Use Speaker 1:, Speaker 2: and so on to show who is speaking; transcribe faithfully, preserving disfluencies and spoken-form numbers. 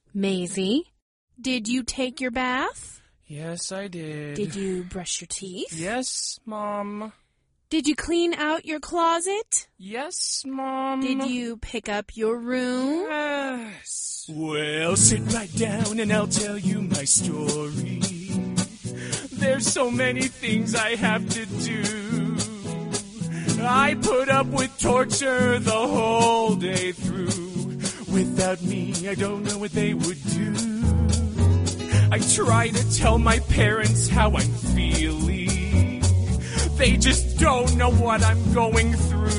Speaker 1: Maisie, did you take your bath?
Speaker 2: Yes, I did.
Speaker 1: Did you brush your teeth?
Speaker 2: Yes, Mom.
Speaker 1: Did you clean out your closet?
Speaker 2: Yes, Mom.
Speaker 1: Did you pick up your room?
Speaker 2: Yes. Well, sit right down and I'll tell you my story. There's so many things I have to do. I put up with torture the whole day through. Without me, I don't know what they would do. I try to tell my parents how I'm feeling. They just don't know what I'm going through.